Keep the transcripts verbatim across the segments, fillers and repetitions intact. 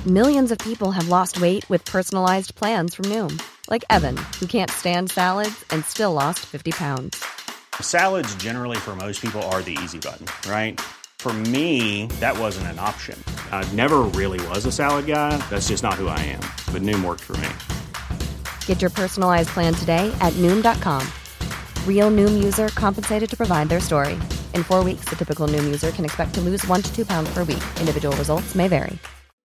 Millions of people have lost weight with personalized plans from Noom. Like Evan, who can't stand salads and still lost fifty pounds. Salads generally for most people are the easy button, right? For me, that wasn't an option. I never really was a salad guy. That's just not who I am. But Noom worked for me. Get your personalized plan today at Noom dot com. Real Noom user compensated to provide their story. In four weeks, the typical Noom user can expect to lose one to two pounds per week. Individual results may vary.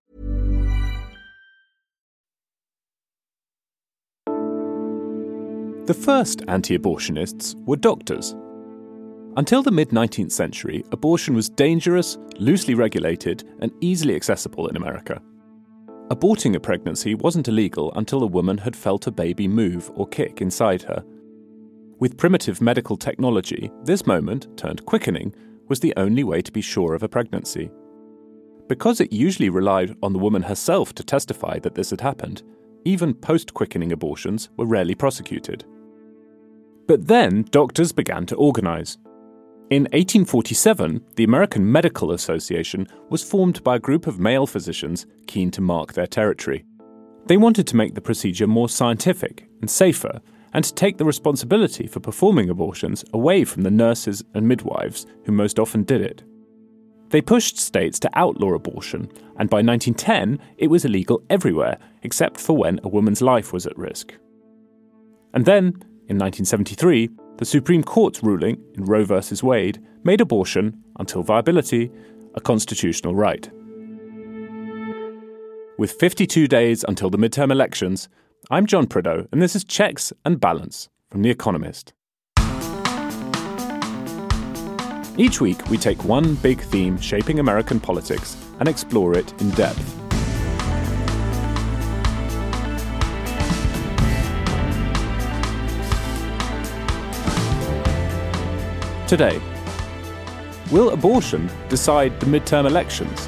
The first anti-abortionists were doctors. Until the mid-nineteenth century, abortion was dangerous, loosely regulated, and easily accessible in America. Aborting a pregnancy wasn't illegal until a woman had felt a baby move or kick inside her. With primitive medical technology, this moment, turned quickening, was the only way to be sure of a pregnancy. Because it usually relied on the woman herself to testify that this had happened, even post-quickening abortions were rarely prosecuted. But then doctors began to organise. In eighteen forty-seven, the American Medical Association was formed by a group of male physicians keen to mark their territory. They wanted to make the procedure more scientific and safer, and to take the responsibility for performing abortions away from the nurses and midwives who most often did it. They pushed states to outlaw abortion, and by nineteen ten, it was illegal everywhere except for when a woman's life was at risk. And then, in nineteen seventy-three, the Supreme Court's ruling in Roe v. Wade made abortion, until viability, a constitutional right. With fifty-two days until the midterm elections, I'm John Prideaux, and this is Checks and Balance from The Economist. Each week, we take one big theme shaping American politics and explore it in depth. Today, will abortion decide the midterm elections?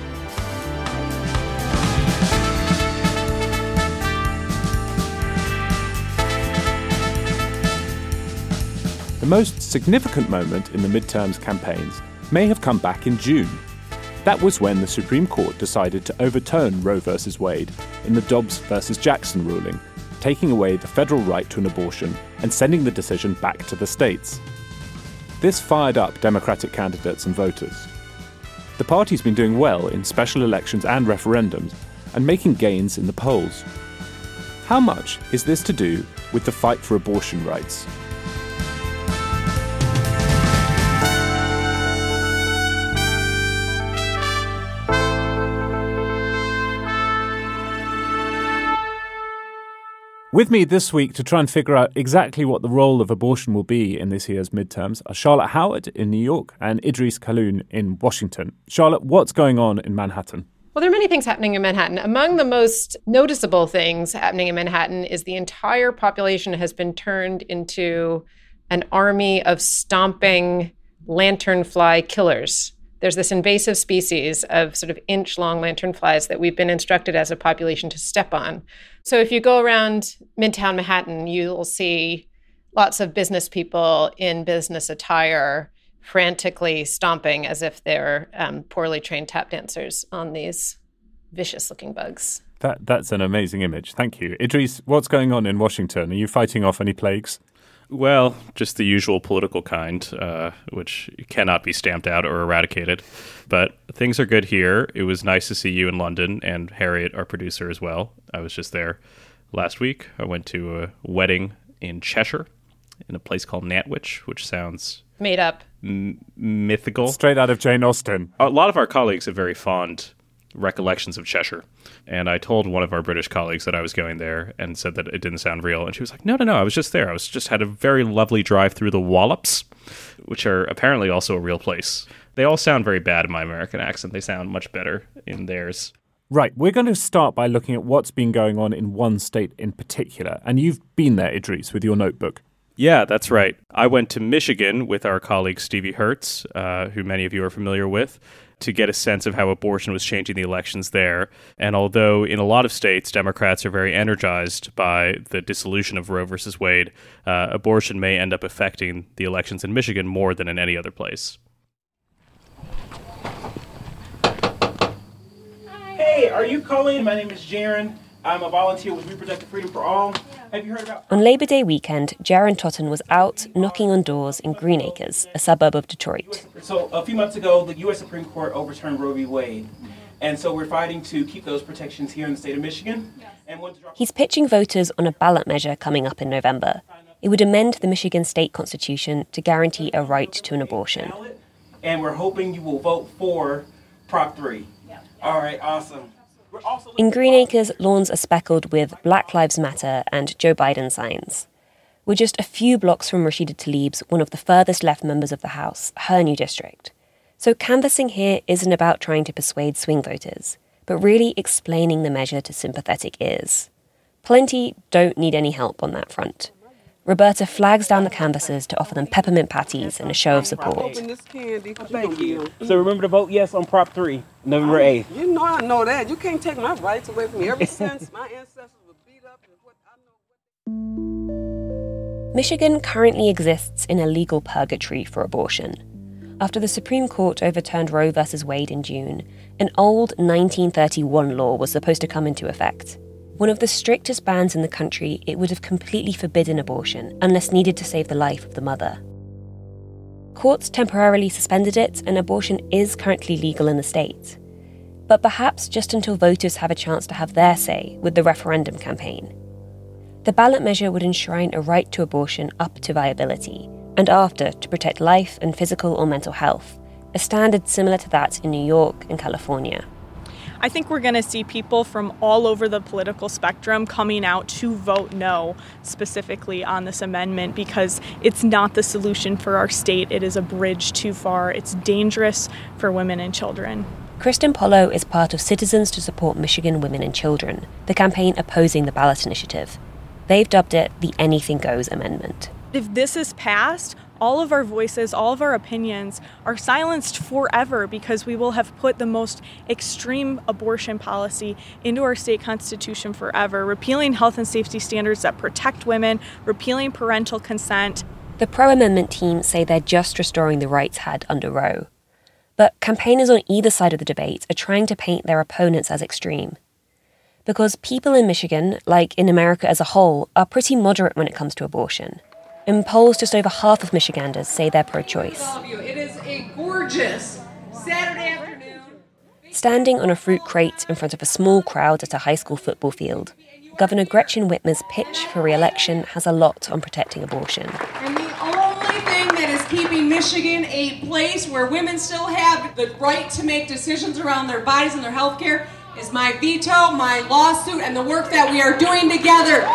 The most significant moment in the midterms campaigns may have come back in June. That was when the Supreme Court decided to overturn Roe v. Wade in the Dobbs v. Jackson ruling, taking away the federal right to an abortion and sending the decision back to the states. This fired up Democratic candidates and voters. The party's been doing well in special elections and referendums and making gains in the polls. How much is this to do with the fight for abortion rights? With me this week to try and figure out exactly what the role of abortion will be in this year's midterms are Charlotte Howard in New York and Idris Khaloun in Washington. Charlotte, what's going on in Manhattan? Well, there are many things happening in Manhattan. Among the most noticeable things happening in Manhattan is the entire population has been turned into an army of stomping lanternfly killers. There's this invasive species of sort of inch-long lanternflies that we've been instructed as a population to step on. So if you go around Midtown Manhattan, you'll see lots of business people in business attire frantically stomping as if they're um, poorly trained tap dancers on these vicious-looking bugs. That That's an amazing image. Thank you. Idris, what's going on in Washington? Are you fighting off any plagues? Well, just the usual political kind, uh, which cannot be stamped out or eradicated. But things are good here. It was nice to see you in London and Harriet, our producer, as well. I was just there last week. I went to a wedding in Cheshire in a place called Nantwich, which sounds... Made up. M- mythical. Straight out of Jane Austen. A lot of our colleagues have very fond recollections of Cheshire. And I told one of our British colleagues that I was going there and said that it didn't sound real. And she was like, no, no, no, I was just there. I was just had a very lovely drive through the Wallops, which are apparently also a real place. They all sound very bad in my American accent. They sound much better in theirs. Right. We're going to start by looking at what's been going on in one state in particular. And you've been there, Idris, with your notebook. Yeah, that's right. I went to Michigan with our colleague Stevie Hertz, uh, who many of you are familiar with, to get a sense of how abortion was changing the elections there. And although in a lot of states, Democrats are very energized by the dissolution of Roe versus Wade, uh, abortion may end up affecting the elections in Michigan more than in any other place. Hey, are you calling? My name is Jaron. I'm a volunteer with Reproductive Freedom for All. Have you heard about... On Labor Day weekend, Jaron Totten was out knocking on doors in Greenacres, a suburb of Detroit. So a few months ago, the U S Supreme Court overturned Roe v. Wade. And so we're fighting to keep those protections here in the state of Michigan. And He's pitching voters on a ballot measure coming up in November. It would amend the Michigan state constitution to guarantee a right to an abortion. And we're hoping you will vote for Prop three. All right, awesome. In Greenacres, lawns are speckled with Black Lives Matter and Joe Biden signs. We're just a few blocks from Rashida Tlaib's, one of the furthest left members of the House, her new district. So canvassing here isn't about trying to persuade swing voters, but really explaining the measure to sympathetic ears. Plenty don't need any help on that front. Roberta flags down the canvassers to offer them peppermint patties and a show of support. Thank you. So remember to vote yes on Prop three, November eighth. You know I know that. You can't take my rights away from me. Ever since my ancestors were beat up and what I know. Michigan currently exists in a legal purgatory for abortion. After the Supreme Court overturned Roe v. Wade in June, an old nineteen thirty-one law was supposed to come into effect. One of the strictest bans in the country, it would have completely forbidden abortion unless needed to save the life of the mother. Courts temporarily suspended it, and abortion is currently legal in the state. But perhaps just until voters have a chance to have their say with the referendum campaign. The ballot measure would enshrine a right to abortion up to viability, and after to protect life and physical or mental health, a standard similar to that in New York and California. I think we're going to see people from all over the political spectrum coming out to vote no specifically on this amendment because it's not the solution for our state. It is a bridge too far. It's dangerous for women and children. Kristen Polo is part of Citizens to Support Michigan Women and Children, the campaign opposing the ballot initiative. They've dubbed it the Anything Goes Amendment. If this is passed, all of our voices, all of our opinions are silenced forever because we will have put the most extreme abortion policy into our state constitution forever, repealing health and safety standards that protect women, repealing parental consent. The pro-amendment team say they're just restoring the rights had under Roe. But campaigners on either side of the debate are trying to paint their opponents as extreme. Because people in Michigan, like in America as a whole, are pretty moderate when it comes to abortion. In polls, just over half of Michiganders say they're pro-choice. It is a gorgeous Saturday afternoon. Standing on a fruit crate in front of a small crowd at a high school football field, Governor Gretchen Whitmer's pitch for re-election has a lot on protecting abortion. And the only thing that is keeping Michigan a place where women still have the right to make decisions around their bodies and their health care is my veto, my lawsuit, and the work that we are doing together.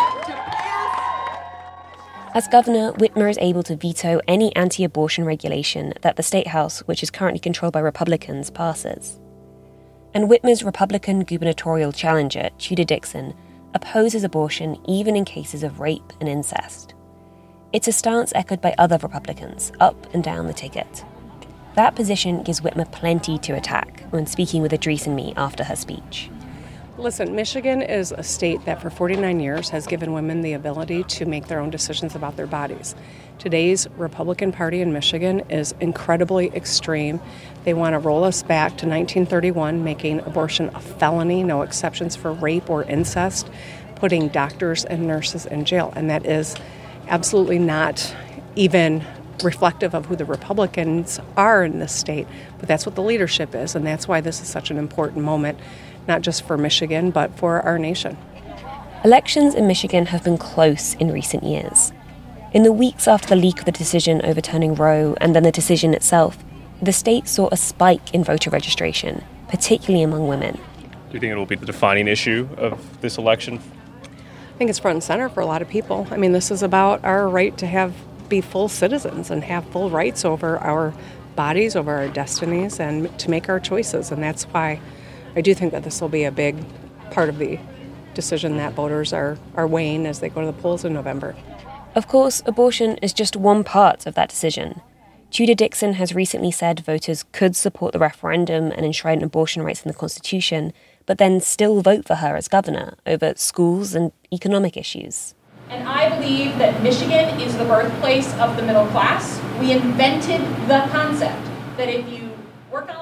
As governor, Whitmer is able to veto any anti-abortion regulation that the State House, which is currently controlled by Republicans, passes. And Whitmer's Republican gubernatorial challenger, Tudor Dixon, opposes abortion even in cases of rape and incest. It's a stance echoed by other Republicans, up and down the ticket. That position gives Whitmer plenty to attack when speaking with Idris and me after her speech. Listen, Michigan is a state that for forty-nine years has given women the ability to make their own decisions about their bodies. Today's Republican Party in Michigan is incredibly extreme. They want to roll us back to nineteen thirty-one, making abortion a felony, no exceptions for rape or incest, putting doctors and nurses in jail. And that is absolutely not even reflective of who the Republicans are in this state. But that's what the leadership is, and that's why this is such an important moment, not just for Michigan, but for our nation. Elections in Michigan have been close in recent years. In the weeks after the leak of the decision overturning Roe and then the decision itself, the state saw a spike in voter registration, particularly among women. Do you think it will be the defining issue of this election? I think it's front and center for a lot of people. I mean, this is about our right to have be full citizens and have full rights over our bodies, over our destinies, and to make our choices. And that's why I do think that this will be a big part of the decision that voters are, are weighing as they go to the polls in November. Of course, abortion is just one part of that decision. Tudor Dixon has recently said voters could support the referendum and enshrine abortion rights in the Constitution, but then still vote for her as governor over schools and economic issues. And I believe that Michigan is the birthplace of the middle class. We invented the concept that if you work on a line...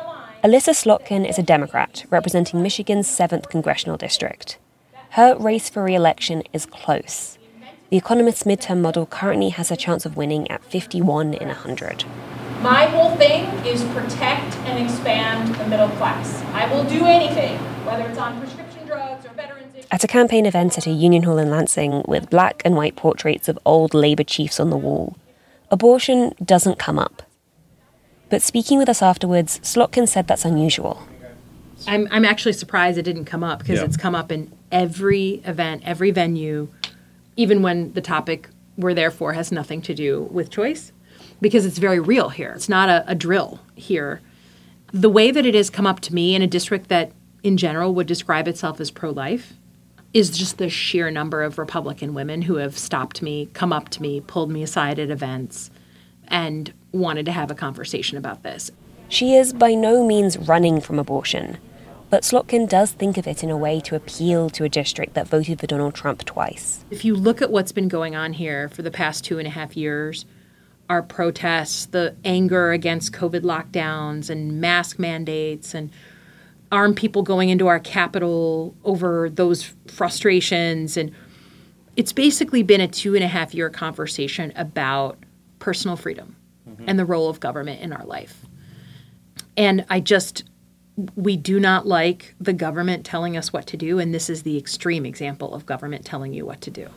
Elissa Slotkin is a Democrat representing Michigan's seventh congressional district. Her race for re-election is close. The Economist's midterm model currently has a chance of winning at fifty-one in one hundred. My whole thing is protect and expand the middle class. I will do anything, whether it's on prescription drugs or veterans issues. At a campaign event at a union hall in Lansing with black and white portraits of old Labour chiefs on the wall, abortion doesn't come up. But speaking with us afterwards, Slotkin said that's unusual. I'm I'm actually surprised it didn't come up because Yeah. it's come up in every event, every venue, even when the topic we're there for has nothing to do with choice, because it's very real here. It's not a, a drill here. The way that it has come up to me in a district that in general would describe itself as pro-life is just the sheer number of Republican women who have stopped me, come up to me, pulled me aside at events, and wanted to have a conversation about this. She is by no means running from abortion, but Slotkin does think of it in a way to appeal to a district that voted for Donald Trump twice. If you look at what's been going on here for the past two and a half years, our protests, the anger against COVID lockdowns and mask mandates and armed people going into our Capitol over those frustrations, and it's basically been a two and a half year conversation about personal freedom mm-hmm. and the role of government in our life. And I just, we do not like the government telling us what to do, and this is the extreme example of government telling you what to do.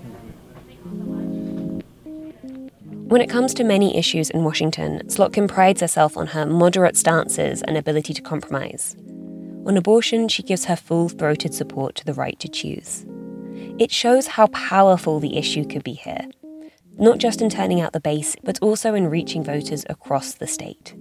When it comes to many issues in Washington, Slotkin prides herself on her moderate stances and ability to compromise. On abortion, she gives her full-throated support to the right to choose. It shows how powerful the issue could be here, not just in turning out the base, but also in reaching voters across the state.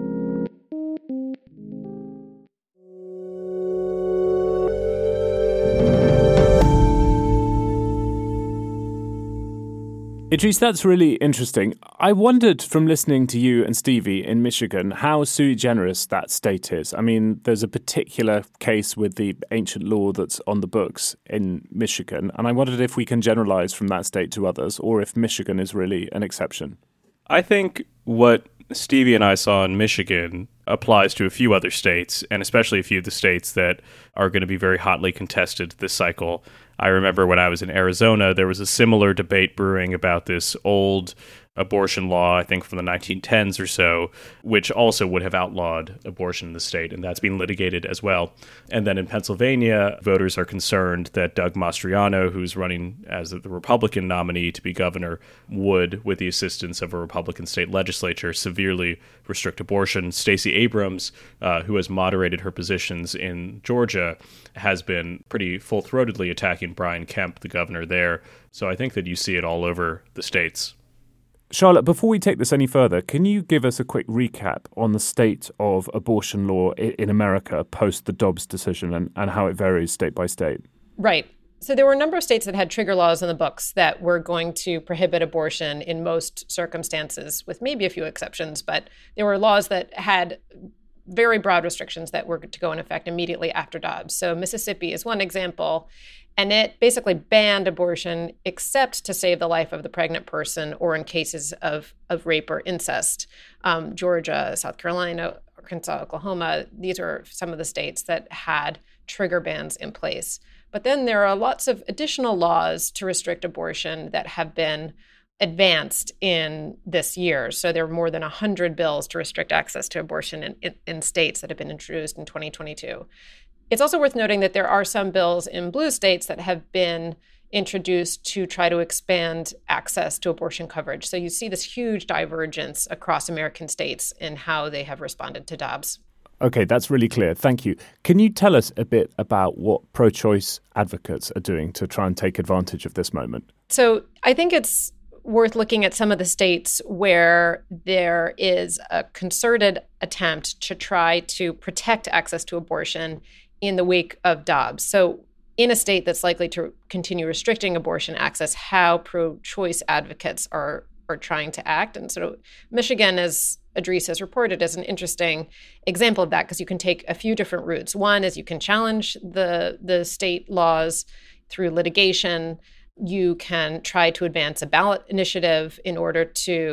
Idris, that's really interesting. I wondered from listening to you and Stevie in Michigan how sui generis that state is. I mean, there's a particular case with the ancient law that's on the books in Michigan, and I wondered if we can generalize from that state to others, or if Michigan is really an exception. I think what Stevie and I saw in Michigan applies to a few other states, and especially a few of the states that are going to be very hotly contested this cycle. I remember when I was in Arizona, there was a similar debate brewing about this old abortion law, I think from the nineteen tens or so, which also would have outlawed abortion in the state, and that's been litigated as well. And then in Pennsylvania, voters are concerned that Doug Mastriano, who's running as the Republican nominee to be governor, would, with the assistance of a Republican state legislature, severely restrict abortion. Stacey Abrams, uh, who has moderated her positions in Georgia, has been pretty full-throatedly attacking Brian Kemp, the governor there. So I think that you see it all over the states. Charlotte, before we take this any further, can you give us a quick recap on the state of abortion law in America post the Dobbs decision and, and how it varies state by state? Right. So there were a number of states that had trigger laws in the books that were going to prohibit abortion in most circumstances, with maybe a few exceptions, but there were laws that had very broad restrictions that were to go in effect immediately after Dobbs. So Mississippi is one example, and it basically banned abortion except to save the life of the pregnant person or in cases of, of rape or incest. Um, Georgia, South Carolina, Arkansas, Oklahoma, these are some of the states that had trigger bans in place. But then there are lots of additional laws to restrict abortion that have been advanced in this year. So there are more than one hundred bills to restrict access to abortion in, in, in states that have been introduced in twenty twenty-two. It's also worth noting that there are some bills in blue states that have been introduced to try to expand access to abortion coverage. So you see this huge divergence across American states in how they have responded to Dobbs. Okay, that's really clear. Thank you. Can you tell us a bit about what pro-choice advocates are doing to try and take advantage of this moment? So I think it's worth looking at some of the states where there is a concerted attempt to try to protect access to abortion in the wake of Dobbs. So in a state that's likely to continue restricting abortion access, how pro-choice advocates are are trying to act. And so Michigan, as Idris has reported, is an interesting example of that because you can take a few different routes. One is you can challenge the the state laws through litigation. You can try to advance a ballot initiative in order to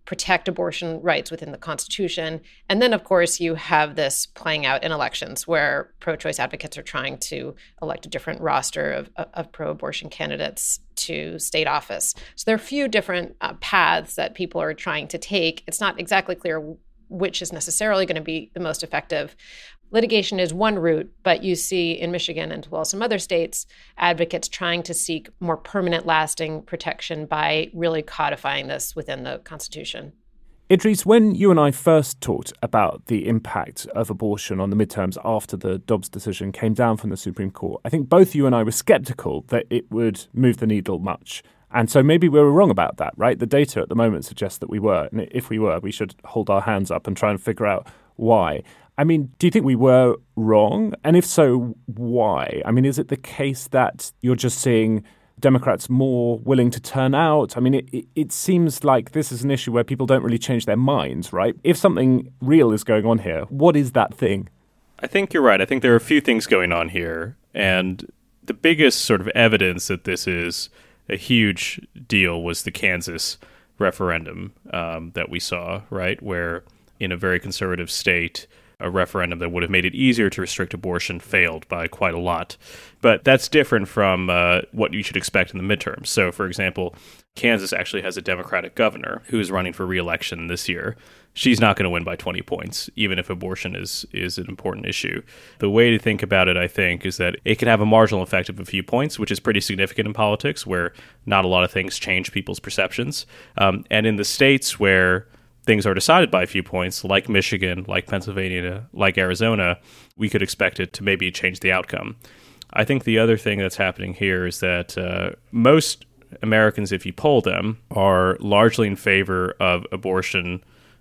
protect abortion rights within the Constitution. And then, of course, you have this playing out in elections where pro-choice advocates are trying to elect a different roster of, of pro-abortion candidates to state office. So there are a few different uh, paths that people are trying to take. It's not exactly clear which is necessarily going to be the most effective. Litigation is one route, but you see in Michigan and well some other states, advocates trying to seek more permanent, lasting protection by really codifying this within the Constitution. Idris, when you and I first talked about the impact of abortion on the midterms after the Dobbs decision came down from the Supreme Court, I think both you and I were skeptical that it would move the needle much. And so maybe we were wrong about that, right? The data at the moment suggests that we were. And if we were, we should hold our hands up and try and figure out why. I mean, do you think we were wrong? And if so, why? I mean, is it the case that you're just seeing Democrats more willing to turn out? I mean, it, it, it seems like this is an issue where people don't really change their minds, right? If something real is going on here, what is that thing? I think you're right. I think there are a few things going on here. And the biggest sort of evidence that this is a huge deal was the Kansas referendum um, that we saw, right? Where in a very conservative state, a referendum that would have made it easier to restrict abortion failed by quite a lot. But that's different from uh, what you should expect in the midterms. So, for example, Kansas actually has a Democratic governor who is running for re-election this year. She's not going to win by twenty points, even if abortion is is an important issue. The way to think about it, I think, is that it can have a marginal effect of a few points, which is pretty significant in politics, where not a lot of things change people's perceptions. Um, and in the states where things are decided by a few points, like Michigan, like Pennsylvania, like Arizona, we could expect it to maybe change the outcome. I think the other thing that's happening here is that uh, most Americans, if you poll them, are largely in favor of abortion,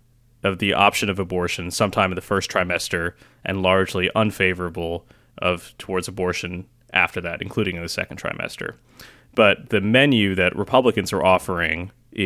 of the option of abortion sometime in the first trimester, and largely unfavorable of towards abortion after that, including in the second trimester. But the menu that Republicans are offering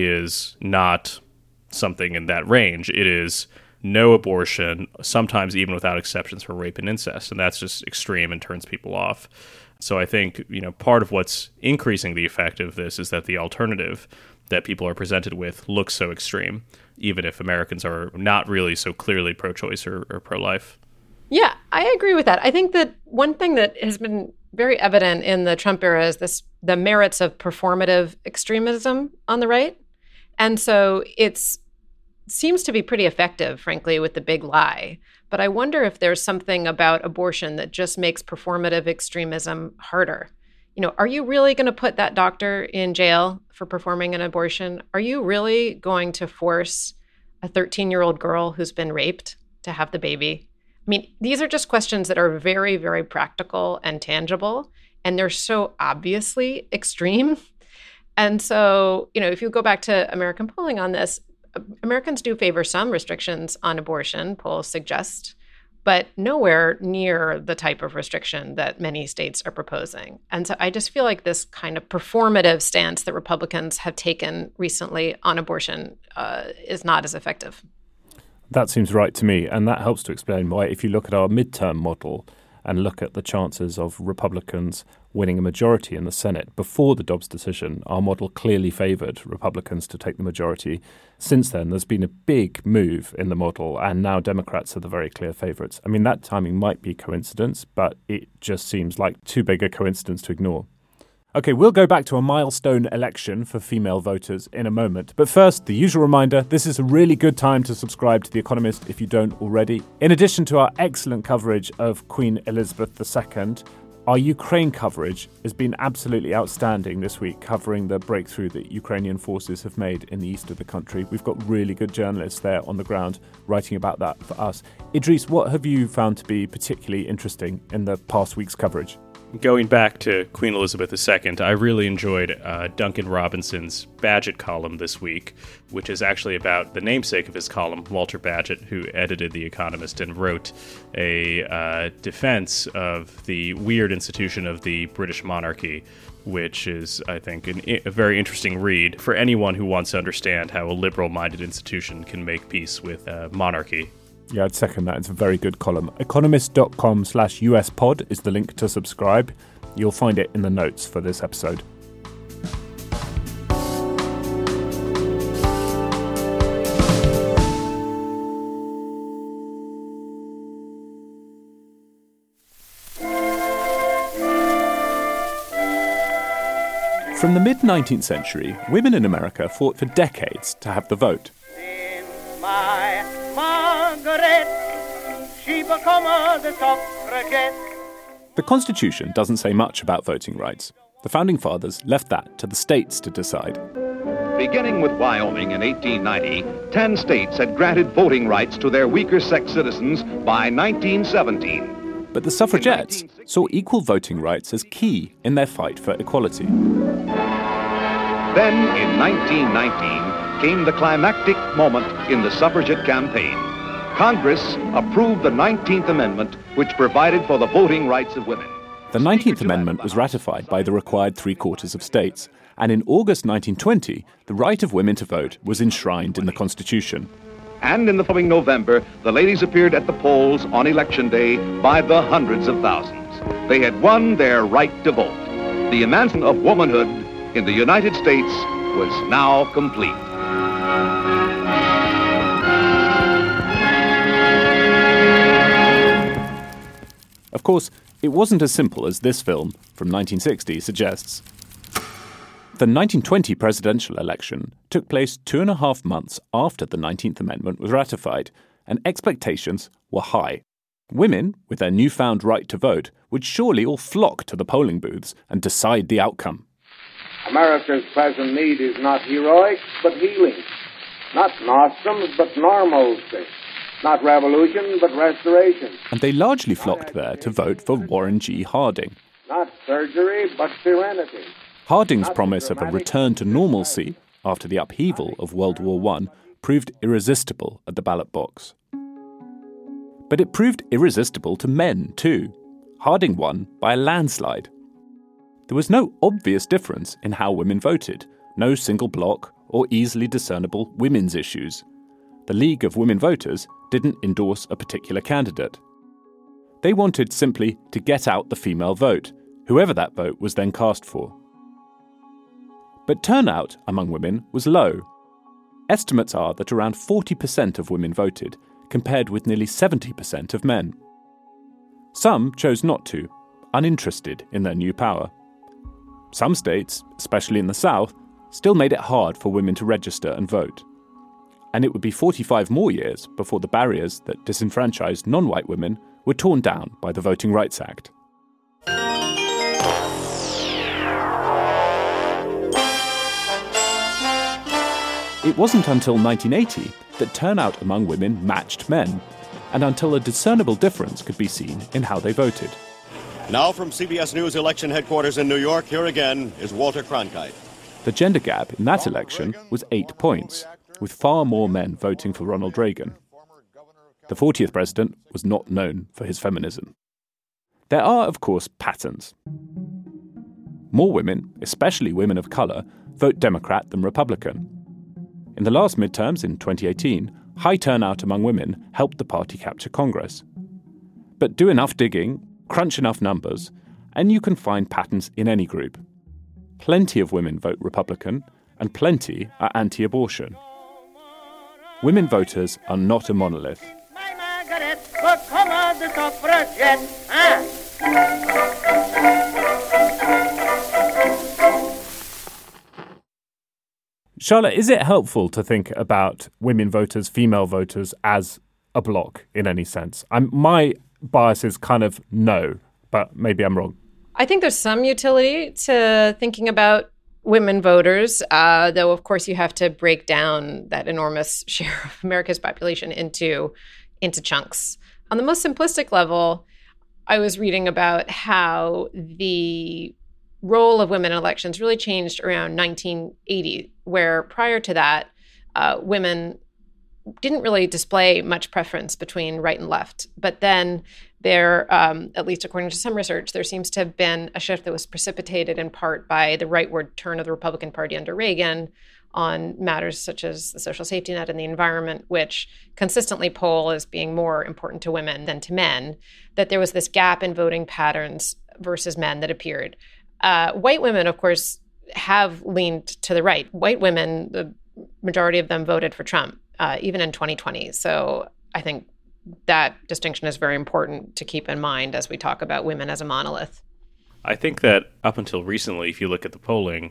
is not something in that range. It is no abortion, sometimes even without exceptions for rape and incest, and that's just extreme and turns people off. So I think, you know, part of what's increasing the effect of this is that the alternative that people are presented with looks so extreme, even if Americans are not really so clearly pro-choice or, or pro-life. Yeah, I agree with that. I think that one thing that has been very evident in the Trump era is this the merits of performative extremism on the right. And so it's seems to be pretty effective, frankly, with the big lie. But I wonder if there's something about abortion that just makes performative extremism harder. You know, are you really going to put that doctor in jail for performing an abortion? Are you really going to force a thirteen-year-old girl who's been raped to have the baby? I mean, these are just questions that are very, very practical and tangible, and they're so obviously extreme. And so, you know, if you go back to American polling on this, Americans do favor some restrictions on abortion, polls suggest, but nowhere near the type of restriction that many states are proposing. And so I just feel like this kind of performative stance that Republicans have taken recently on abortion uh, is not as effective. That seems right to me, and that helps to explain why, if you look at our midterm model and look at the chances of Republicans winning a majority in the Senate before the Dobbs decision, our model clearly favoured Republicans to take the majority. Since then, there's been a big move in the model, and now Democrats are the very clear favourites. I mean, that timing might be coincidence, but it just seems like too big a coincidence to ignore. OK, we'll go back to a milestone election for female voters in a moment. But first, the usual reminder, this is a really good time to subscribe to The Economist if you don't already. In addition to our excellent coverage of Queen Elizabeth the Second, our Ukraine coverage has been absolutely outstanding this week, covering the breakthrough that Ukrainian forces have made in the east of the country. We've got really good journalists there on the ground writing about that for us. Idris, what have you found to be particularly interesting in the past week's coverage? Going back to Queen Elizabeth the Second, I really enjoyed uh, Duncan Robinson's Bagehot column this week, which is actually about the namesake of his column, Walter Bagehot, who edited The Economist and wrote a uh, defense of the weird institution of the British monarchy, which is, I think, an, a very interesting read for anyone who wants to understand how a liberal-minded institution can make peace with uh, monarchy. Yeah, I'd second that. It's a very good column. Economist.com slash US pod is the link to subscribe. You'll find it in the notes for this episode. From the mid-nineteenth century, women in America fought for decades to have the vote. My Margaret, she become the suffragette. The Constitution doesn't say much about voting rights. The Founding Fathers left that to the states to decide. Beginning with Wyoming in eighteen ninety, ten states had granted voting rights to their weaker sex citizens by nineteen seventeen. But the suffragettes saw equal voting rights as key in their fight for equality. Then, in nineteen nineteen, came the climactic moment in the suffragette campaign. Congress approved the nineteenth Amendment, which provided for the voting rights of women. The nineteenth Amendment was ratified by the required three-quarters of states, and in August nineteen twenty, the right of women to vote was enshrined in the Constitution. And in the following November, the ladies appeared at the polls on Election Day by the hundreds of thousands. They had won their right to vote. The emancipation of womanhood in the United States was now complete. Of course, it wasn't as simple as this film from nineteen sixty suggests. The nineteen twenty presidential election took place two and a half months after the nineteenth Amendment was ratified, and expectations were high. Women, with their newfound right to vote, would surely all flock to the polling booths and decide the outcome. America's present need is not heroic, but healing. Not nostrums, but normalcy. Not revolution, but restoration. And they largely flocked there to vote for Warren G. Harding. Not surgery, but serenity. Harding's promise of a return to normalcy after the upheaval of World War One proved irresistible at the ballot box. But it proved irresistible to men, too. Harding won by a landslide. There was no obvious difference in how women voted, no single block or easily discernible women's issues. The League of Women Voters didn't endorse a particular candidate. They wanted simply to get out the female vote, whoever that vote was then cast for. But turnout among women was low. Estimates are that around forty percent of women voted, compared with nearly seventy percent of men. Some chose not to, uninterested in their new power. Some states, especially in the South, still made it hard for women to register and vote. And it would be forty-five more years before the barriers that disenfranchised non-white women were torn down by the Voting Rights Act. It wasn't until nineteen eighty that turnout among women matched men, and until a discernible difference could be seen in how they voted. Now from C B S News election headquarters in New York, here again is Walter Cronkite. The gender gap in that election was eight points, with far more men voting for Ronald Reagan. The fortieth president was not known for his feminism. There are, of course, patterns. More women, especially women of colour, vote Democrat than Republican. In the last midterms in twenty eighteen, high turnout among women helped the party capture Congress. But do enough digging, crunch enough numbers, and you can find patterns in any group. Plenty of women vote Republican, and plenty are anti-abortion. Women voters are not a monolith. Charlotte, is it helpful to think about women voters, female voters, as a block in any sense? I'm, my bias is kind of no, but maybe I'm wrong. I think there's some utility to thinking about women voters, uh, though, of course, you have to break down that enormous share of America's population into, into chunks. On the most simplistic level, I was reading about how the role of women in elections really changed around nineteen eighty, where prior to that, uh, women didn't really display much preference between right and left. But then there, um, at least according to some research, there seems to have been a shift that was precipitated in part by the rightward turn of the Republican Party under Reagan on matters such as the social safety net and the environment, which consistently poll as being more important to women than to men, that there was this gap in voting patterns versus men that appeared. Uh, white women, of course, have leaned to the right. White women, the majority of them voted for Trump, uh, even in twenty twenty. So I think that distinction is very important to keep in mind as we talk about women as a monolith. I think that up until recently, if you look at the polling,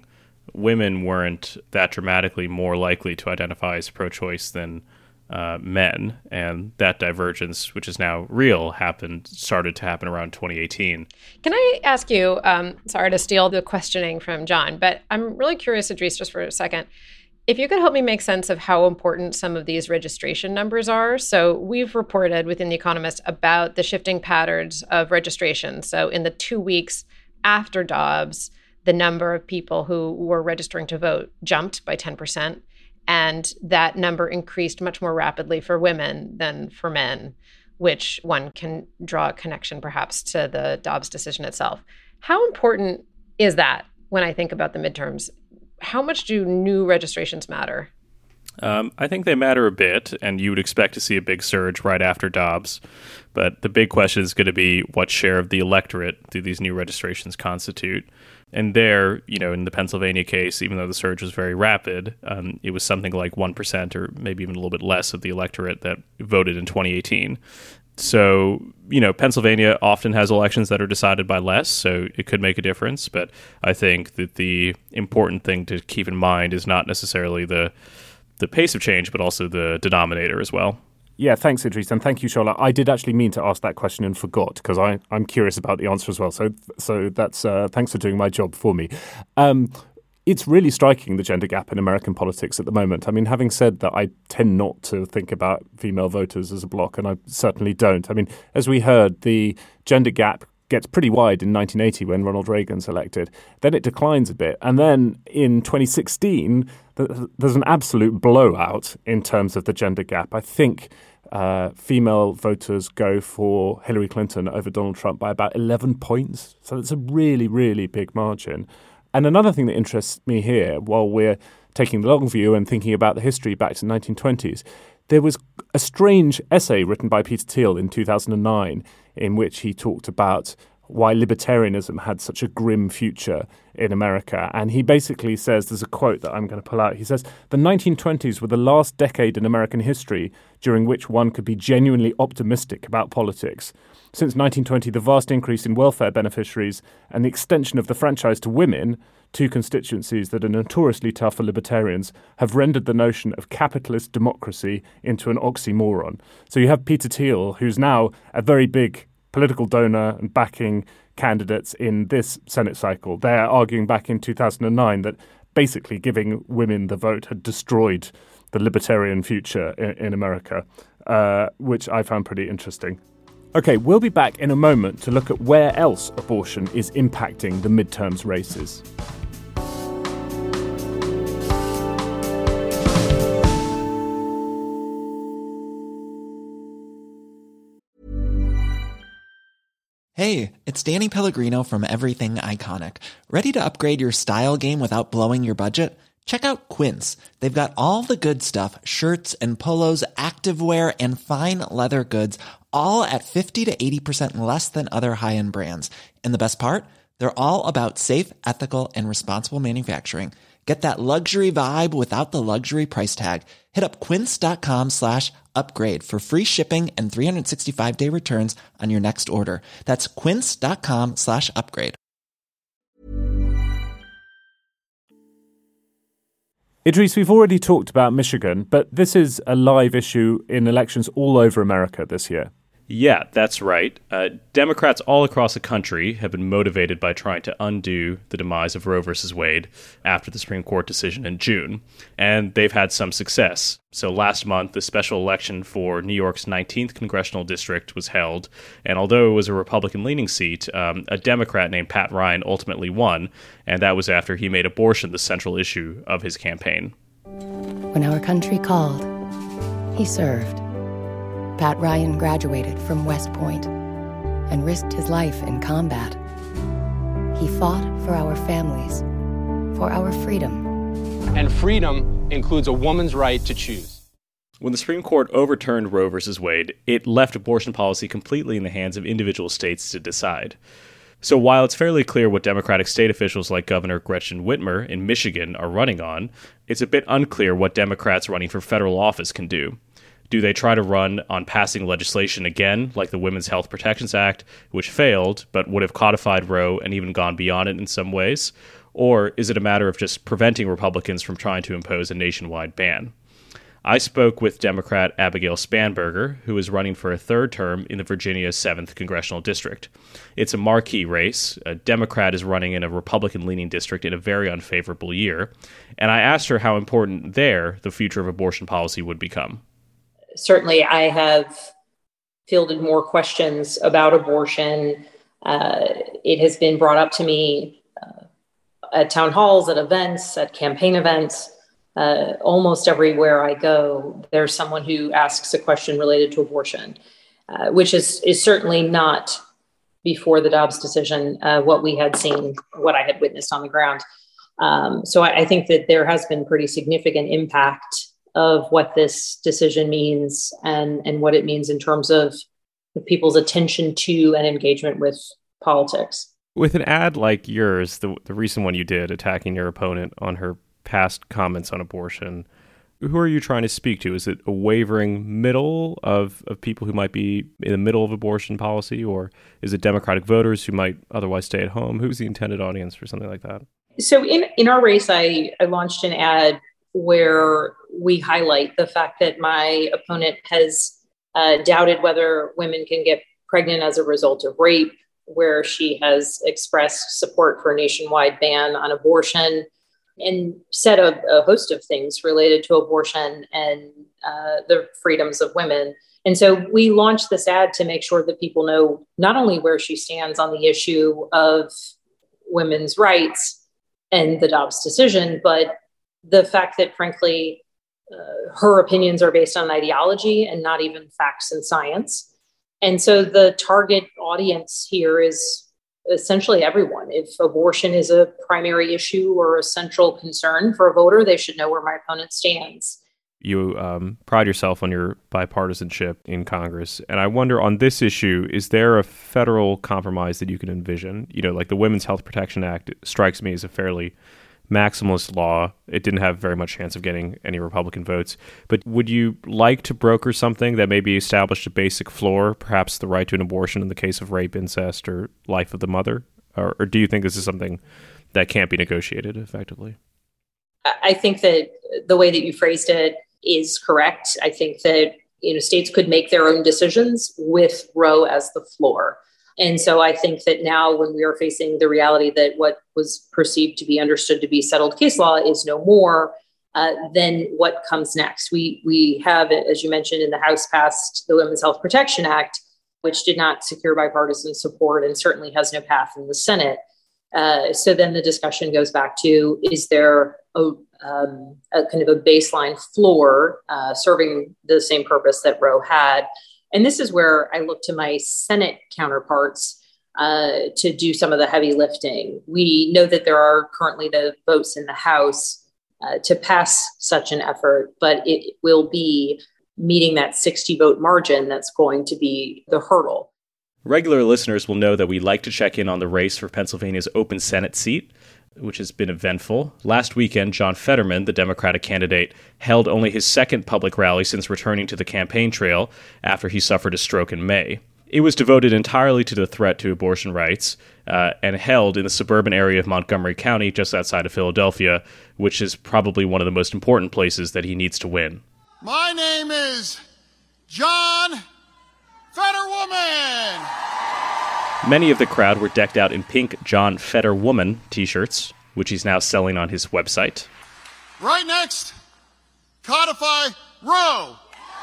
women weren't that dramatically more likely to identify as pro-choice than uh, men, and that divergence, which is now real, happened started to happen around twenty eighteen. Can I ask you, um, sorry to steal the questioning from John, but I'm really curious, Idris, just for a second, if you could help me make sense of how important some of these registration numbers are. So we've reported within The Economist about the shifting patterns of registration. So in the two weeks after Dobbs, the number of people who were registering to vote jumped by ten percent. And that number increased much more rapidly for women than for men, which one can draw a connection perhaps to the Dobbs decision itself. How important is that when I think about the midterms? How much do new registrations matter? Um, I think they matter a bit, and you would expect to see a big surge right after Dobbs. But the big question is going to be what share of the electorate do these new registrations constitute? And there, you know, in the Pennsylvania case, even though the surge was very rapid, um, it was something like one percent or maybe even a little bit less of the electorate that voted in twenty eighteen. So, you know, Pennsylvania often has elections that are decided by less, so it could make a difference. But I think that the important thing to keep in mind is not necessarily the the pace of change, but also the denominator as well. Yeah, thanks, Idris, and thank you, Shola. I did actually mean to ask that question and forgot because I'm curious about the answer as well. So, so that's uh, thanks for doing my job for me. Um, it's really striking, the gender gap in American politics at the moment. I mean, having said that, I tend not to think about female voters as a bloc, and I certainly don't. I mean, as we heard, the gender gap gets pretty wide in nineteen eighty when Ronald Reagan's elected. Then it declines a bit. And then in twenty sixteen, there's an absolute blowout in terms of the gender gap. I think uh, female voters go for Hillary Clinton over Donald Trump by about eleven points. So it's a really, really big margin. And another thing that interests me here, while we're taking the long view and thinking about the history back to the nineteen twenties, there was a strange essay written by Peter Thiel in two thousand nine in which he talked about why libertarianism had such a grim future in America. And he basically says, there's a quote that I'm going to pull out. He says, "The nineteen twenties were the last decade in American history during which one could be genuinely optimistic about politics. Since nineteen twenty, the vast increase in welfare beneficiaries and the extension of the franchise to women, two constituencies that are notoriously tough for libertarians, have rendered the notion of capitalist democracy into an oxymoron." So you have Peter Thiel, who's now a very big political donor and backing candidates in this Senate cycle. They're arguing back in two thousand nine that basically giving women the vote had destroyed the libertarian future in, in America, uh, which I found pretty interesting. Okay, we'll be back in a moment to look at where else abortion is impacting the midterms races. Hey, it's Danny Pellegrino from Everything Iconic. Ready to upgrade your style game without blowing your budget? Check out Quince. They've got all the good stuff, shirts and polos, activewear, and fine leather goods, all at fifty to eighty percent less than other high-end brands. And the best part? They're all about safe, ethical, and responsible manufacturing. Get that luxury vibe without the luxury price tag. Hit up quince.com slash upgrade for free shipping and three sixty-five day returns on your next order. That's quince.com slash upgrade. Idris, we've already talked about Michigan, but this is a live issue in elections all over America this year. Yeah, that's right. Uh, Democrats all across the country have been motivated by trying to undo the demise of Roe versus Wade after the Supreme Court decision in June, and they've had some success. So last month, the special election for New York's nineteenth congressional district was held, and although it was a Republican-leaning seat, um, a Democrat named Pat Ryan ultimately won, and that was after he made abortion the central issue of his campaign. When our country called, he served. Pat Ryan graduated from West Point and risked his life in combat. He fought for our families, for our freedom. And freedom includes a woman's right to choose. When the Supreme Court overturned Roe versus Wade, it left abortion policy completely in the hands of individual states to decide. So while it's fairly clear what Democratic state officials like Governor Gretchen Whitmer in Michigan are running on, it's a bit unclear what Democrats running for federal office can do. Do they try to run on passing legislation again, like the Women's Health Protections Act, which failed, but would have codified Roe and even gone beyond it in some ways? Or is it a matter of just preventing Republicans from trying to impose a nationwide ban? I spoke with Democrat Abigail Spanberger, who is running for a third term in the Virginia seventh Congressional District. It's a marquee race. A Democrat is running in a Republican-leaning district in a very unfavorable year. And I asked her how important there the future of abortion policy would become. Certainly, I have fielded more questions about abortion. Uh, it has been brought up to me uh, at town halls, at events, at campaign events. Uh, almost everywhere I go, there's someone who asks a question related to abortion, uh, which is, is certainly not before the Dobbs decision, uh, what we had seen, what I had witnessed on the ground. Um, so I, I think that there has been pretty significant impact of what this decision means and, and what it means in terms of people's attention to and engagement with politics. With an ad like yours, the, the recent one you did attacking your opponent on her past comments on abortion, who are you trying to speak to? Is it a wavering middle of, of people who might be in the middle of abortion policy, or is it Democratic voters who might otherwise stay at home? Who's the intended audience for something like that? So in, in our race, I, I launched an ad where we highlight the fact that my opponent has uh, doubted whether women can get pregnant as a result of rape, where she has expressed support for a nationwide ban on abortion, and said a, a host of things related to abortion and uh, the freedoms of women. And so we launched this ad to make sure that people know not only where she stands on the issue of women's rights and the Dobbs decision, but the fact that, frankly, uh, her opinions are based on ideology and not even facts and science. And so the target audience here is essentially everyone. If abortion is a primary issue or a central concern for a voter, they should know where my opponent stands. You um, pride yourself on your bipartisanship in Congress. And I wonder, on this issue, is there a federal compromise that you can envision? You know, like the Women's Health Protection Act strikes me as a fairly maximalist law. It didn't have very much chance of getting any Republican votes. But would you like to broker something that maybe established a basic floor, perhaps the right to an abortion in the case of rape, incest, or life of the mother? Or, or do you think this is something that can't be negotiated effectively? I think that the way that you phrased it is correct. I think that, you know, states could make their own decisions with Roe as the floor. And so I think that now when we are facing the reality that what was perceived to be understood to be settled case law is no more, uh, then what comes next? We we have, as you mentioned, in the House passed the Women's Health Protection Act, which did not secure bipartisan support and certainly has no path in the Senate. Uh, so then the discussion goes back to, is there a, um, a kind of a baseline floor uh, serving the same purpose that Roe had? And this is where I look to my Senate counterparts uh, to do some of the heavy lifting. We know that there are currently the votes in the House uh, to pass such an effort, but it will be meeting that sixty vote margin that's going to be the hurdle. Regular listeners will know that we like to check in on the race for Pennsylvania's open Senate seat, which has been eventful. Last weekend, John Fetterman, the Democratic candidate, held only his second public rally since returning to the campaign trail after he suffered a stroke in May. It was devoted entirely to the threat to abortion rights uh, and held in the suburban area of Montgomery County, just outside of Philadelphia, which is probably one of the most important places that he needs to win. My name is John Fetterwoman. Many of the crowd were decked out in pink John Fetterwoman t-shirts, which he's now selling on his website. Right next, codify Roe.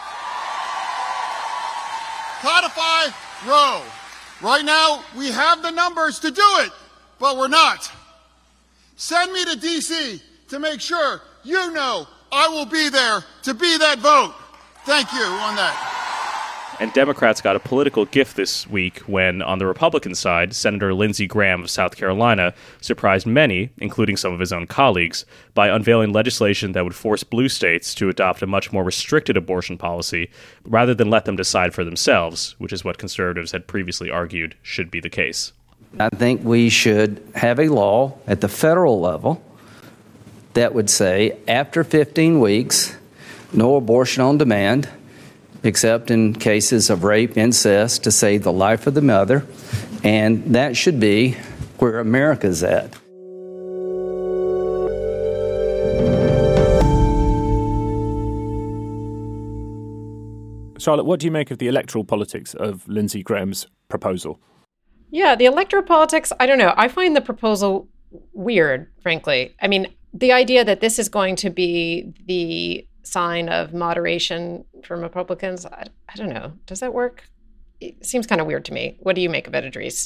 Codify Roe. Right now, we have the numbers to do it, but we're not. Send me to D C to make sure you know I will be there to be that vote. Thank you on that. And Democrats got a political gift this week when, on the Republican side, Senator Lindsey Graham of South Carolina surprised many, including some of his own colleagues, by unveiling legislation that would force blue states to adopt a much more restricted abortion policy rather than let them decide for themselves, which is what conservatives had previously argued should be the case. I think we should have a law at the federal level that would say after fifteen weeks, no abortion on demand, except in cases of rape, incest, to save the life of the mother. And that should be where America's at. Charlotte, what do you make of the electoral politics of Lindsey Graham's proposal? Yeah, the electoral politics, I don't know. I find the proposal weird, frankly. I mean, the idea that this is going to be the sign of moderation from Republicans, I, I don't know. Does that work? It seems kind of weird to me. What do you make of it, Idris?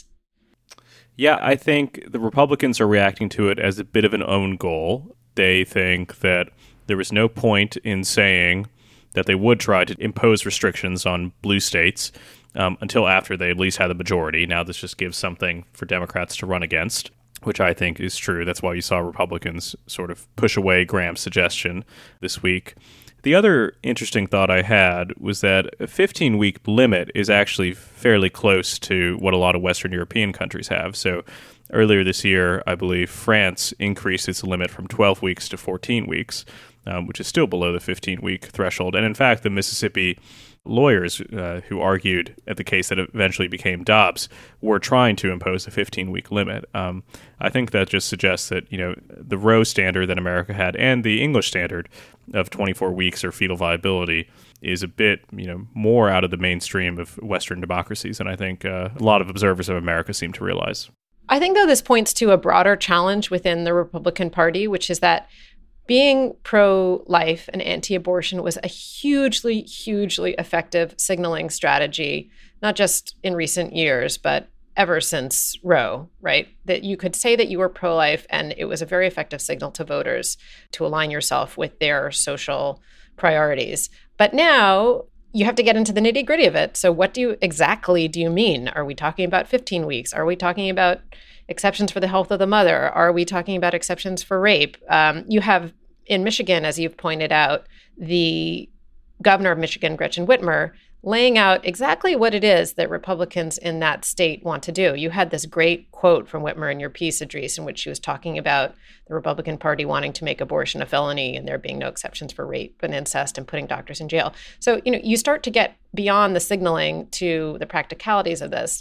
Yeah, I think the Republicans are reacting to it as a bit of an own goal. They think that there was no point in saying that they would try to impose restrictions on blue states um, until after they at least had the majority. Now this just gives something for Democrats to run against, which I think is true. That's why you saw Republicans sort of push away Graham's suggestion this week. The other interesting thought I had was that a fifteen-week limit is actually fairly close to what a lot of Western European countries have. So earlier this year, I believe France increased its limit from twelve weeks to fourteen weeks, um, which is still below the fifteen-week threshold. And in fact, the Mississippi lawyers uh, who argued at the case that eventually became Dobbs were trying to impose a fifteen-week limit. Um, I think that just suggests that, you know, the Roe standard that America had and the English standard of twenty-four weeks or fetal viability is a bit, you know, more out of the mainstream of Western democracies than I think uh, a lot of observers of America seem to realize. I think, though, this points to a broader challenge within the Republican Party, which is that being pro-life and anti-abortion was a hugely, hugely effective signaling strategy, not just in recent years, but ever since Roe, right? That you could say that you were pro-life, and it was a very effective signal to voters to align yourself with their social priorities. But now you have to get into the nitty-gritty of it. So what do you exactly do you mean? Are we talking about fifteen weeks? Are we talking about exceptions for the health of the mother? Are we talking about exceptions for rape? Um, you have in Michigan, as you've pointed out, the governor of Michigan, Gretchen Whitmer, laying out exactly what it is that Republicans in that state want to do. You had this great quote from Whitmer in your piece, Idris, in which she was talking about the Republican Party wanting to make abortion a felony and there being no exceptions for rape and incest and putting doctors in jail. So, you know, you start to get beyond the signaling to the practicalities of this.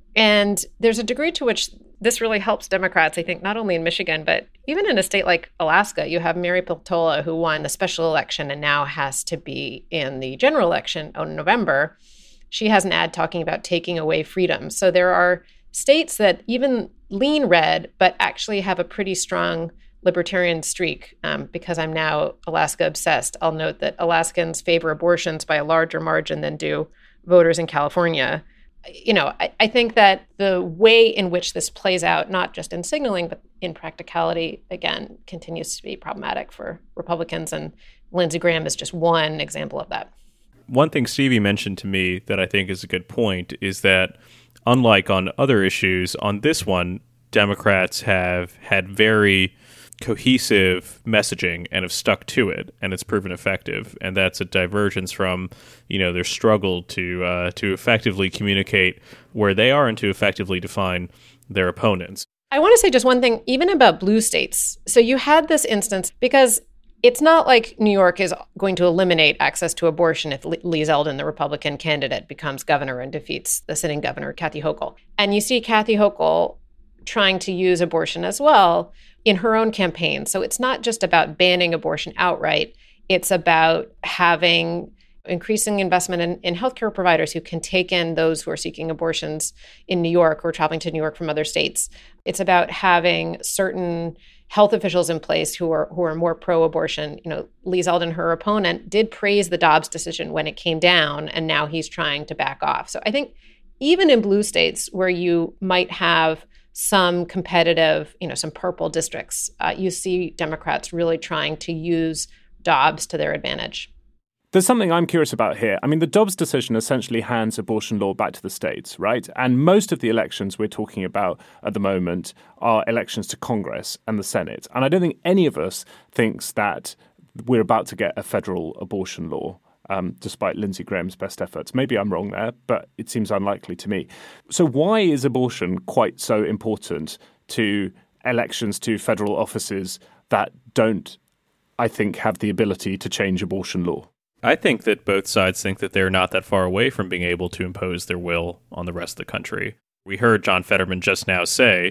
And there's a degree to which this really helps Democrats, I think, not only in Michigan, but even in a state like Alaska. You have Mary Peltola, who won the special election and now has to be in the general election in November. She has an ad talking about taking away freedom. So there are states that even lean red, but actually have a pretty strong libertarian streak. Um, because I'm now Alaska obsessed, I'll note that Alaskans favor abortions by a larger margin than do voters in California. You know, I, I think that the way in which this plays out, not just in signaling, but in practicality, again, continues to be problematic for Republicans. And Lindsey Graham is just one example of that. One thing Stevie mentioned to me that I think is a good point is that, unlike on other issues, on this one, Democrats have had very cohesive messaging and have stuck to it, and it's proven effective. And that's a divergence from, you know, their struggle to uh, to effectively communicate where they are and to effectively define their opponents. I want to say just one thing, even about blue states. So you had this instance, because it's not like New York is going to eliminate access to abortion if Lee Zeldin, the Republican candidate, becomes governor and defeats the sitting governor, Kathy Hochul. And you see Kathy Hochul trying to use abortion as well in her own campaign. So it's not just about banning abortion outright. It's about having increasing investment in, in healthcare providers who can take in those who are seeking abortions in New York or traveling to New York from other states. It's about having certain health officials in place who are who are more pro-abortion. You know, Lee Zeldin, her opponent, did praise the Dobbs decision when it came down, and now he's trying to back off. So I think even in blue states where you might have some competitive, you know, some purple districts, uh, you see Democrats really trying to use Dobbs to their advantage. There's something I'm curious about here. I mean, the Dobbs decision essentially hands abortion law back to the states, right? And most of the elections we're talking about at the moment are elections to Congress and the Senate. And I don't think any of us thinks that we're about to get a federal abortion law. Um, despite Lindsey Graham's best efforts. Maybe I'm wrong there, but it seems unlikely to me. So why is abortion quite so important to elections to federal offices that don't, I think, have the ability to change abortion law? I think that both sides think that they're not that far away from being able to impose their will on the rest of the country. We heard John Fetterman just now say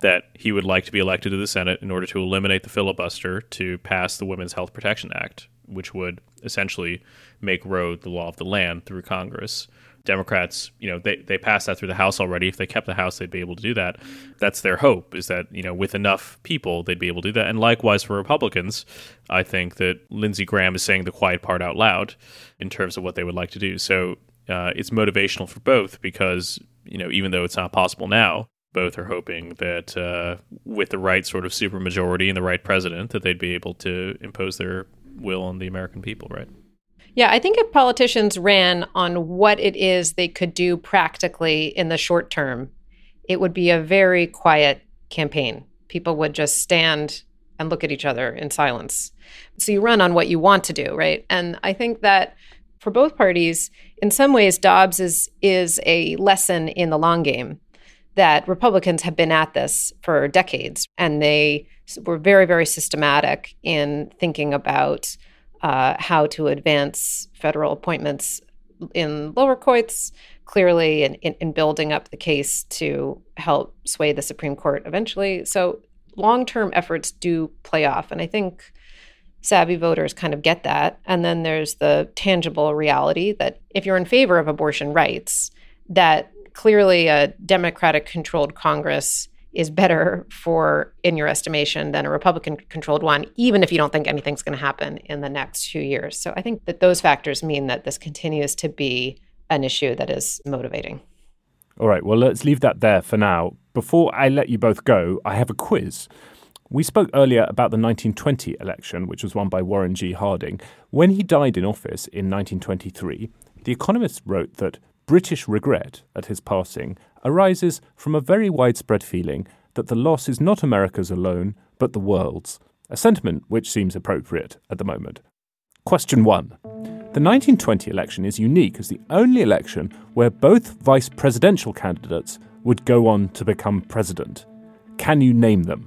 that he would like to be elected to the Senate in order to eliminate the filibuster to pass the Women's Health Protection Act, which would essentially make Roe the law of the land through Congress. Democrats, you know, they, they passed that through the House already. If they kept the House, they'd be able to do that. That's their hope, is that, you know, with enough people, they'd be able to do that. And likewise for Republicans, I think that Lindsey Graham is saying the quiet part out loud in terms of what they would like to do. So uh, it's motivational for both because, you know, even though it's not possible now, both are hoping that uh, with the right sort of supermajority and the right president, that they'd be able to impose their will on the American people, right? Yeah, I think if politicians ran on what it is they could do practically in the short term, it would be a very quiet campaign. People would just stand and look at each other in silence. So you run on what you want to do, right? And I think that for both parties, in some ways, Dobbs is is a lesson in the long game, that Republicans have been at this for decades, and they were very, very systematic in thinking about uh, how to advance federal appointments in lower courts, clearly in, in, in building up the case to help sway the Supreme Court eventually. So long-term efforts do play off, and I think savvy voters kind of get that. And then there's the tangible reality that if you're in favor of abortion rights, that clearly a Democratic-controlled Congress is better for, in your estimation, than a Republican-controlled one, even if you don't think anything's going to happen in the next few years. So I think that those factors mean that this continues to be an issue that is motivating. All right, well, let's leave that there for now. Before I let you both go, I have a quiz. We spoke earlier about the nineteen twenty election, which was won by Warren G. Harding. When he died in office in nineteen twenty-three, The Economist wrote that British regret at his passing arises from a very widespread feeling that the loss is not America's alone, but the world's, a sentiment which seems appropriate at the moment. Question one. The nineteen twenty election is unique as the only election where both vice presidential candidates would go on to become president. Can you name them?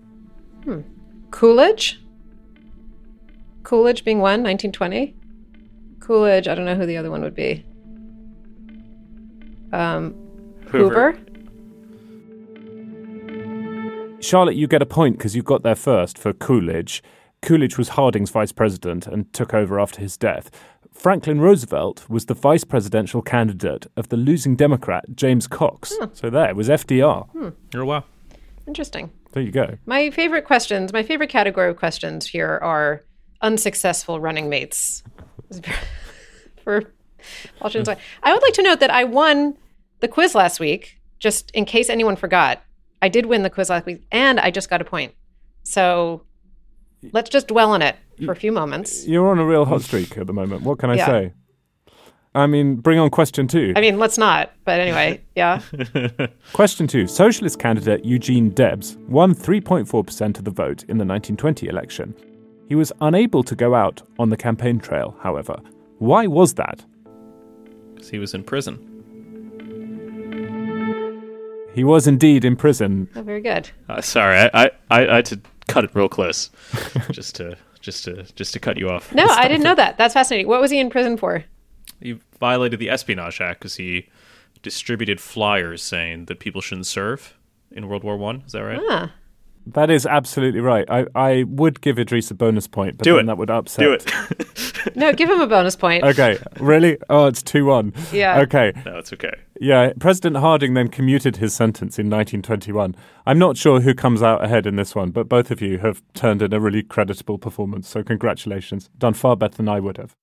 Hmm. Coolidge? Coolidge being one, nineteen twenty? Coolidge, I don't know who the other one would be. Um, Hoover. Hoover? Charlotte, you get a point because you got there first for Coolidge. Coolidge was Harding's vice president and took over after his death. Franklin Roosevelt was the vice presidential candidate of the losing Democrat, James Cox. Hmm. So there, it was F D R. Hmm. Oh, wow. Interesting. There you go. My favorite questions, my favorite category of questions here are unsuccessful running mates. For politicians. I would like to note that I won the quiz last week, just in case anyone forgot. I did win the quiz last week, and I just got a point. So let's just dwell on it for a few moments. You're on a real hot streak at the moment. What can I Yeah. say? I mean, bring on question two. I mean, let's not. But anyway, yeah. Question two. Socialist candidate Eugene Debs won three point four percent of the vote in the nineteen twenty election. He was unable to go out on the campaign trail, however. Why was that? Because he was in prison. He was indeed in prison. Oh, very good. Uh, sorry, I, I, I had to cut it real close, just to just to just to cut you off. No, I didn't know that. That's fascinating. What was he in prison for? He violated the Espionage Act because he distributed flyers saying that people shouldn't serve in World War One. Is that right? Ah. That is absolutely right. I, I would give Idris a bonus point, but Do then it. that would upset. Do it. No, give him a bonus point. Okay, really? Oh, it's two one. Yeah. Okay. No, it's okay. Yeah, President Harding then commuted his sentence in nineteen twenty-one. I'm not sure who comes out ahead in this one, but both of you have turned in a really creditable performance, so congratulations. Done far better than I would have.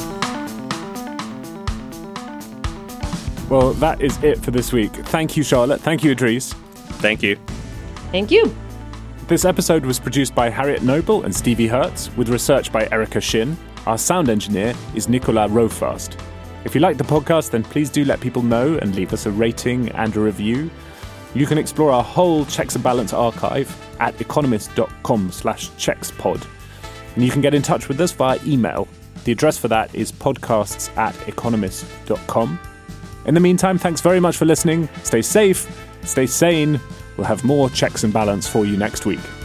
Well, that is it for this week. Thank you, Charlotte. Thank you, Idris. Thank you. Thank you. This episode was produced by Harriet Noble and Stevie Hertz, with research by Erica Shin. Our sound engineer is Nicolas Rofast. If you like the podcast, then please do let people know and leave us a rating and a review. You can explore our whole Checks and Balance archive at economist.com slash checkspod. And you can get in touch with us via email. The address for that is podcasts at economist dot com. In the meantime, thanks very much for listening. Stay safe, stay sane. We'll have more Checks and Balance for you next week.